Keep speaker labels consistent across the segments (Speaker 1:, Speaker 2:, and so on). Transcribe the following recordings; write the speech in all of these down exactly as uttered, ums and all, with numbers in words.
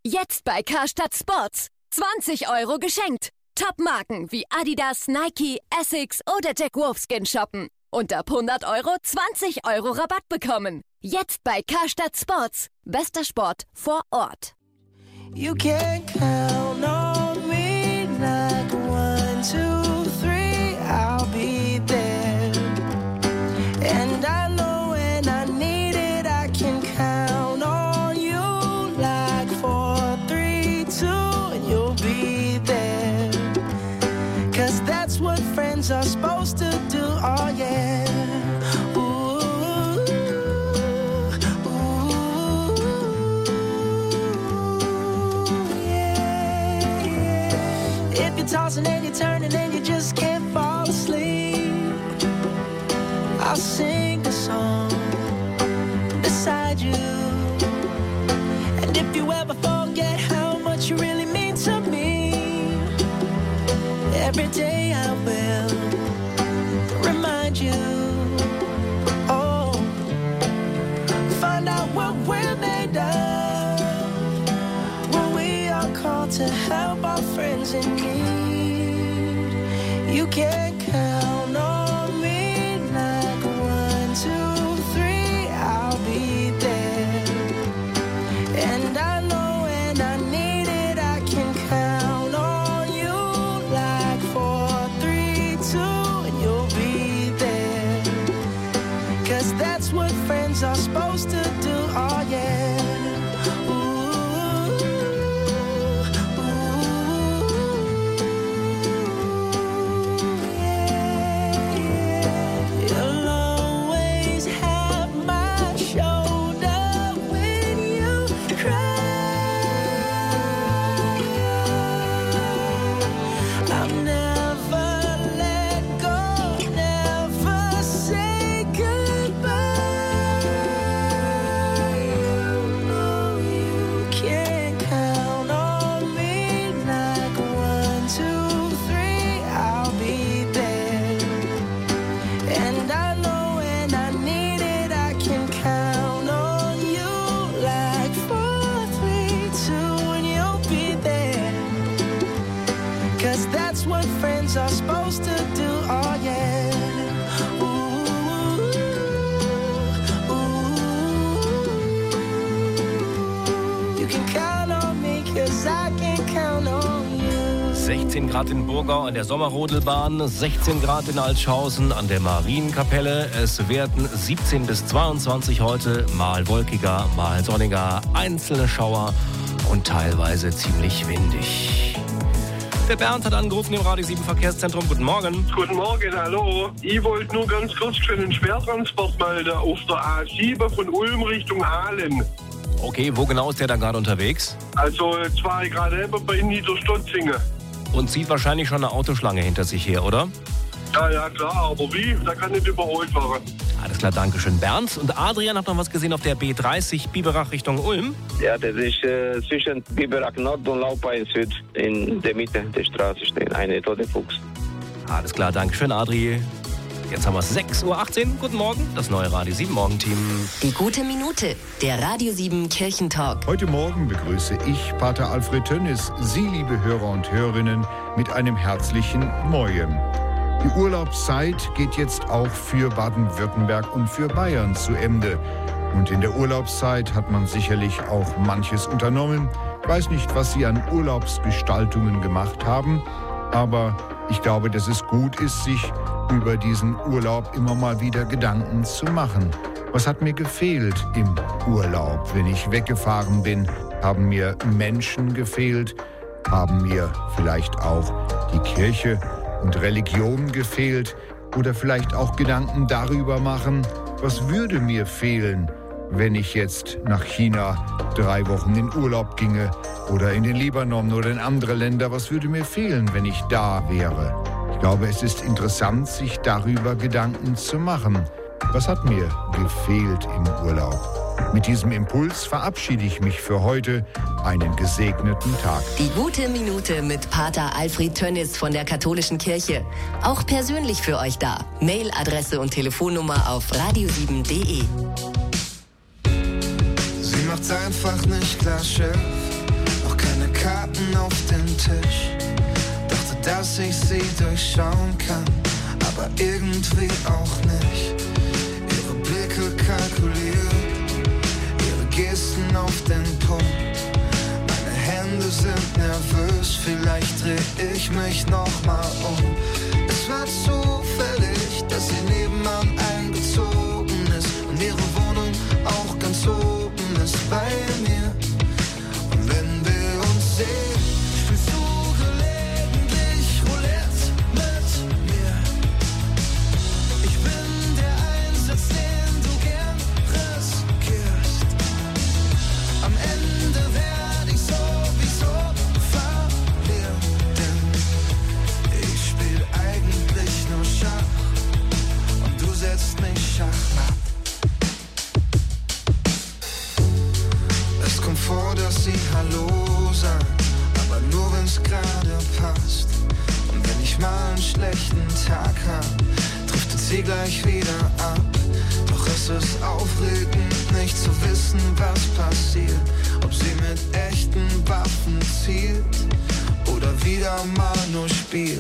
Speaker 1: Jetzt bei Karstadt Sports. zwanzig Euro geschenkt. Top-Marken wie Adidas, Nike, Essex oder Jack Wolfskin shoppen. Und ab hundert Euro zwanzig Euro Rabatt bekommen. Jetzt bei Karstadt Sports. Bester Sport vor Ort.
Speaker 2: You can count on me like one, two, three, I'll be there. And I know when I need it, I can count on you like four, three, two, and you'll be there. Cause that's what friends are supposed to do, oh yeah. Tossing and you're turning and you just can't fall asleep, I'll sing a song beside you. And if you ever forget how much you really mean to me, every day I will remind you. Oh, find out what we're made of when we are called to help our friends in need. You can count on me like one, two, three, I'll be there. And I know when I need it, I can count on you like four, three, two, and you'll be there. Cause that's what friends are supposed to do, oh yeah. Are supposed to do, oh yeah. Ooh, ooh. You can count on me, cause I can count on you.
Speaker 3: sechzehn Grad in Burgau an der Sommerrodelbahn, sechzehn Grad in Altschaußen an der Marienkapelle. Es werden siebzehn bis zweiundzwanzig heute, mal wolkiger, mal sonniger, einzelne Schauer und teilweise ziemlich windig. Der Bernd hat angerufen im Radio sieben Verkehrszentrum. Guten Morgen.
Speaker 4: Guten Morgen, hallo. Ich wollte nur ganz kurz für den Schwertransport melden auf der A sieben von Ulm Richtung Aalen.
Speaker 3: Okay, wo genau ist der da gerade unterwegs?
Speaker 4: Also jetzt war ich gerade eben bei Niederstotzingen.
Speaker 3: Und zieht wahrscheinlich schon eine Autoschlange hinter sich her, oder?
Speaker 4: Ja, ja, klar, aber wie? Da kann nicht überholt werden.
Speaker 3: Alles klar, danke schön. Bernd und Adrian hat noch was gesehen auf der B dreißig Biberach Richtung Ulm.
Speaker 5: Ja, das ist äh, zwischen Biberach Nord und Laupein Süd. In der Mitte der Straße steht eine tote Fuchs.
Speaker 3: Alles klar, danke schön, Adri. Jetzt haben wir es sechs Uhr achtzehn. Guten Morgen, das neue Radio sieben Morgenteam.
Speaker 1: Die gute Minute, der Radio sieben Kirchentalk.
Speaker 6: Heute Morgen begrüße ich, Pater Alfred Tönnis, Sie, liebe Hörer und Hörerinnen, mit einem herzlichen Mojem. Die Urlaubszeit geht jetzt auch für Baden-Württemberg und für Bayern zu Ende. Und in der Urlaubszeit hat man sicherlich auch manches unternommen. Ich weiß nicht, was Sie an Urlaubsgestaltungen gemacht haben, aber ich glaube, dass es gut ist, sich über diesen Urlaub immer mal wieder Gedanken zu machen. Was hat mir gefehlt im Urlaub, wenn ich weggefahren bin? Haben mir Menschen gefehlt? Haben mir vielleicht auch die Kirche und Religion gefehlt? Oder vielleicht auch Gedanken darüber machen, was würde mir fehlen, wenn ich jetzt nach China drei Wochen in Urlaub ginge oder in den Libanon oder in andere Länder? Was würde mir fehlen, wenn ich da wäre? Ich glaube, es ist interessant, sich darüber Gedanken zu machen. Was hat mir gefehlt im Urlaub? Mit diesem Impuls verabschiede ich mich für heute. Einen gesegneten Tag.
Speaker 1: Die gute Minute mit Pater Alfred Tönnis von der Katholischen Kirche. Auch persönlich für euch da. Mailadresse und Telefonnummer auf radio sieben punkt de.
Speaker 7: Sie macht's einfach nicht klar, Chef,
Speaker 2: Tisch. Dachte, dass ich sie durchschauen kann, aber irgendwie auch nicht. Ihre Blicke kalkuliert, ihre Gesten auf den Punkt. Meine Hände sind nervös, vielleicht dreh ich mich noch mal um. Es war zufällig, dass sie nebenan eingezogen ist und ihre Wohnung auch ganz oben ist bei mir. Und wenn wir uns sehen, spielst du gelegentlich Roulette mit mir. Ich bin der Einsatz, den du gern riskierst. Am Ende werde ich sowieso verlieren, denn ich spiel eigentlich nur Schach und du setzt mich schachmatt. Es kommt vor, dass sie Hallo sagt, aber nur wenn's gerade passt. Und wenn ich mal einen schlechten Tag hab, driftet sie gleich wieder ab. Doch es ist aufregend, nicht zu wissen, was passiert. Ob sie mit echten Waffen zielt oder wieder mal nur spielt.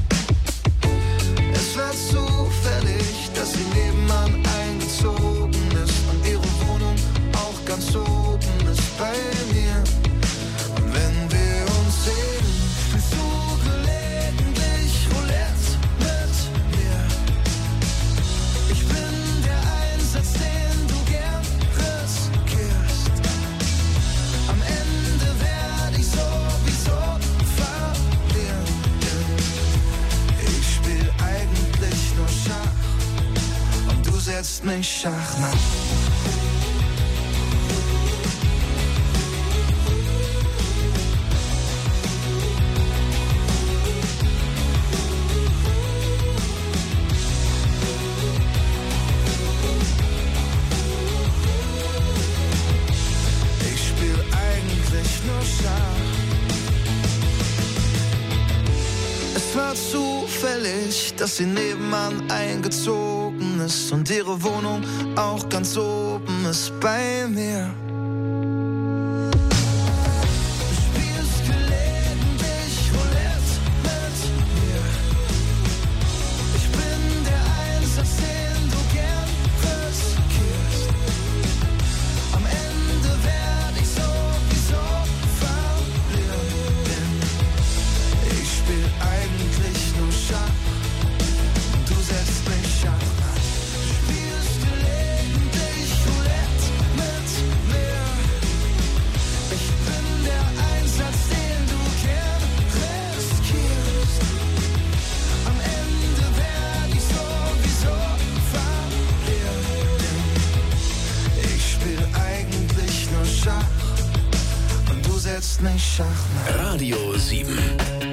Speaker 2: Es war zufällig, dass sie nebenan eingezogen ist und ihre Wohnung auch ganz oben ist bei mir. Und wenn wir uns sehen, spielst du gelegentlich Roulette mit mir. Ich bin der Einsatz, den du gern riskierst. Am Ende werde ich sowieso verlieren, denn ich spiel eigentlich nur Schach und du setzt mich schachmatt. Zufällig, dass sie nebenan eingezogen ist und ihre Wohnung auch ganz oben ist bei mir. Du spielst gelegentlich Roulette mit mir. Ich bin der Einsatz, den du gern riskierst. Am Ende werde ich sowieso verlieren, denn ich spiel eigentlich nur Schach und du setzt mich schachmatt. Spielst gelegentlich Roulette mit mir. Ich bin der Einsatz, den du gern riskierst. Am Ende werde ich sowieso verlieren, denn ich spiel eigentlich nur Schach und du setzt mich schachmatt.
Speaker 7: Radio sieben.